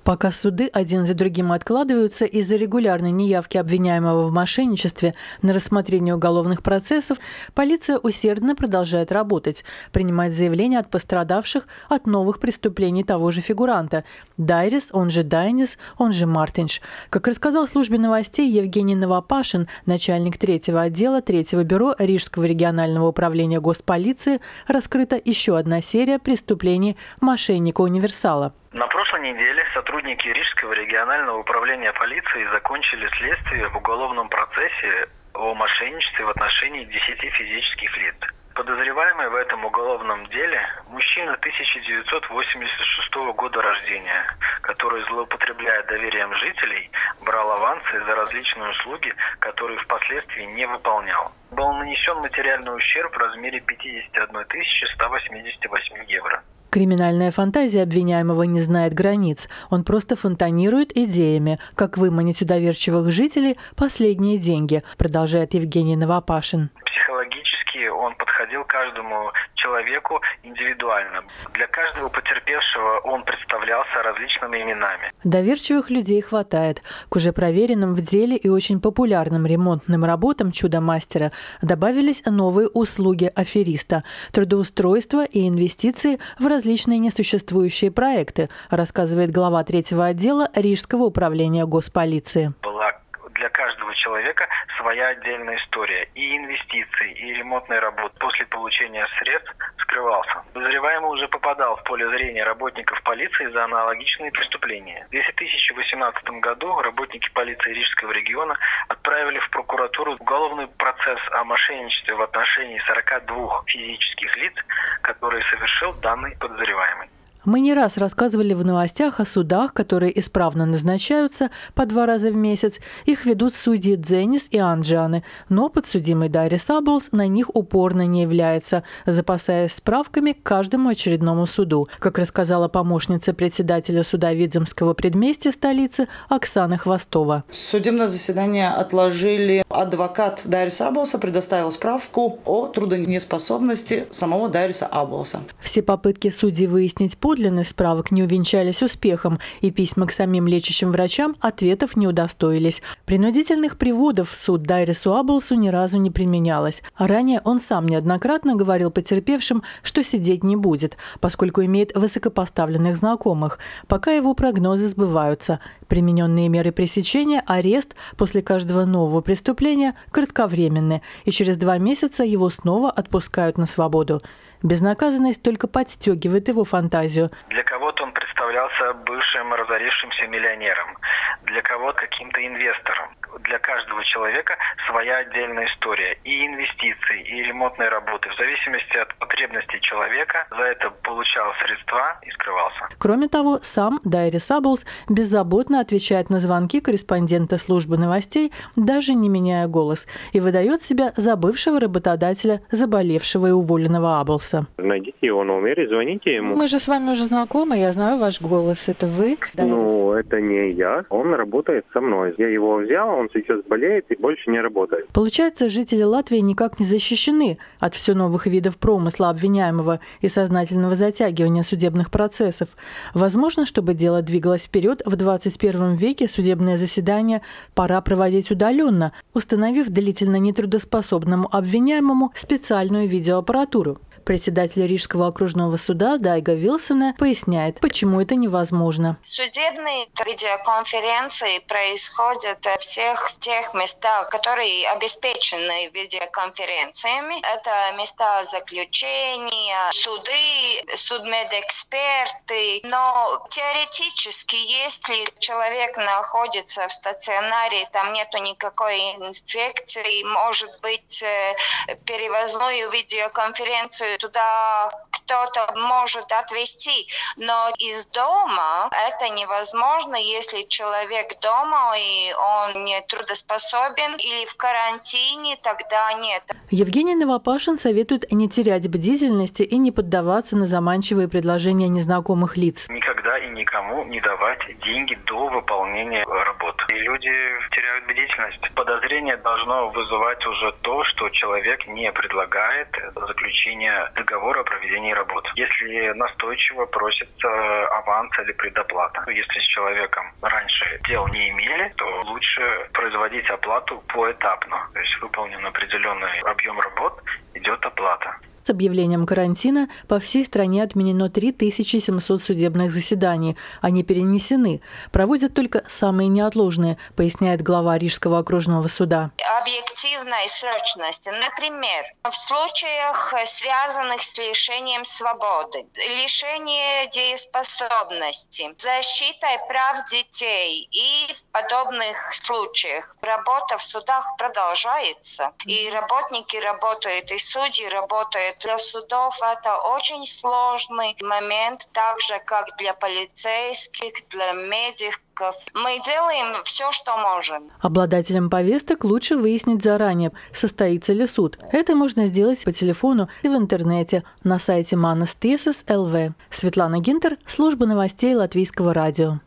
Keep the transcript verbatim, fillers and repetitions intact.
Пока суды один за другим откладываются из-за регулярной неявки обвиняемого в мошенничестве на рассмотрение уголовных процессов, полиция усердно продолжает работать, принимать заявления от пострадавших от новых преступлений того же фигуранта – Дайрис, он же Дайнис, он же Мартинш. Как рассказал службе новостей Евгений Новопашин, начальник третьего отдела третьего бюро Рижского регионального управления госполиции, раскрыта еще одна серия преступлений мошенника-универсала. На прошлой неделе сотрудники Рижского регионального управления полиции закончили следствие в уголовном процессе о мошенничестве в отношении десяти физических лиц. Подозреваемый в этом уголовном деле – мужчина тысяча девятьсот восемьдесят шестого года рождения, который, злоупотребляя доверием жителей, брал авансы за различные услуги, которые впоследствии не выполнял. Был нанесен материальный ущерб в размере пятьдесят одна тысяча сто восемьдесят восемь евро. Криминальная фантазия обвиняемого не знает границ. Он просто фонтанирует идеями, как выманить у доверчивых жителей последние деньги, продолжает Евгений Новопашин. Психологически он подходил к каждому человеку индивидуально. Для каждого потерпевшего он представлялся различными именами. Доверчивых людей хватает. К уже проверенным в деле и очень популярным ремонтным работам «Чудо-мастера» добавились новые услуги афериста – трудоустройство и инвестиции в различные несуществующие проекты, рассказывает глава третьего отдела Рижского управления госполиции. Была для каждого человека своя отдельная история. И инвестиции, и ремонтные работы после получения средств скрывался. Подозреваемый уже попадал в поле зрения работников полиции за аналогичные преступления. В две тысячи восемнадцатом году работники полиции Рижского региона отправили в прокуратуру уголовный процесс о мошенничестве в отношении сорока двух физических лиц, которые совершил данный подозреваемый. Мы не раз рассказывали в новостях о судах, которые исправно назначаются по два раза в месяц. Их ведут судьи Дзенис и Анджаны, но подсудимый Дайрис Аблс на них упорно не является, запасаясь справками к каждому очередному суду. Как рассказала помощница председателя суда Видземского предместья столицы Оксана Хвостова. Судебное заседание отложили. Адвокат Дайриса Аблса предоставил справку о трудонеспособности самого Дайриса Аблса. Все попытки судей выяснить подлинность Подлинность справок не увенчались успехом, и письма к самим лечащим врачам ответов не удостоились. Принудительных приводов в суд Дайрису Аблсу ни разу не применялось. А ранее он сам неоднократно говорил потерпевшим, что сидеть не будет, поскольку имеет высокопоставленных знакомых, пока его прогнозы сбываются. Примененные меры пресечения, арест после каждого нового преступления кратковременны, и через два месяца его снова отпускают на свободу. Безнаказанность только подстегивает его фантазию. Для кого-то он представлялся бывшим разорившимся миллионером, для кого-то каким-то инвестором. Для каждого человека своя отдельная история. И инвестиции, и ремонтные работы. В зависимости от потребностей человека за это получал средства и скрывался. Кроме того, сам Дайрис Аблс беззаботно отвечает на звонки корреспондента службы новостей, даже не меняя голос, и выдает себя за бывшего работодателя, заболевшего и уволенного Аблса. Найдите его номер и звоните ему. Мы же с вами уже знакомы, я знаю ваш голос. Это вы, Дайрис? Ну, это не я. Он работает со мной. Я его взял, он сейчас болеет и больше не работает. Получается, жители Латвии никак не защищены от все новых видов промысла обвиняемого и сознательного затягивания судебных процессов. Возможно, чтобы дело двигалось вперед, в двадцать первом веке судебное заседание пора проводить удаленно, установив длительно нетрудоспособному обвиняемому специальную видеоаппаратуру. Председатель Рижского окружного суда Дайга Вилсона поясняет, почему это невозможно. Судебные видеоконференции происходят в всех тех местах, которые обеспечены видеоконференциями. Это места заключения, суды, судмедэксперты. Но теоретически, если человек находится в стационаре, там нету никакой инфекции, может быть, перевозную видеоконференцию туда кто-то может отвезти, но из дома это невозможно, если человек дома и он не трудоспособен или в карантине, тогда нет. Евгений Новопашин советует не терять бдительности и не поддаваться на заманчивые предложения незнакомых лиц. Никогда и никому не давать деньги до выполнения работы. И люди теряют бдительность. Подозрение должно вызывать уже то, что человек не предлагает заключение заключения договора о проведении работ. Если настойчиво просится аванс или предоплата. Если с человеком раньше дел не имели, то лучше производить оплату поэтапно. То есть выполнен определенный объем работ, идет оплата. С объявлением карантина по всей стране отменено три тысячи семьсот судебных заседаний. Они перенесены. Проводят только самые неотложные, поясняет глава Рижского окружного суда. Объективной срочности. Например, в случаях, связанных с лишением свободы, лишение дееспособности, защитой прав детей и в подобных случаях работа в судах продолжается. И работники работают, и судьи работают. Для судов это очень сложный момент, так же, как для полицейских, для медиков. Мы делаем все, что можем. Обладателям повесток лучше выяснить заранее, состоится ли суд. Это можно сделать по телефону и в интернете на сайте Manas Tiesas точка эл ви. Светлана Гинтер, служба новостей Латвийского радио.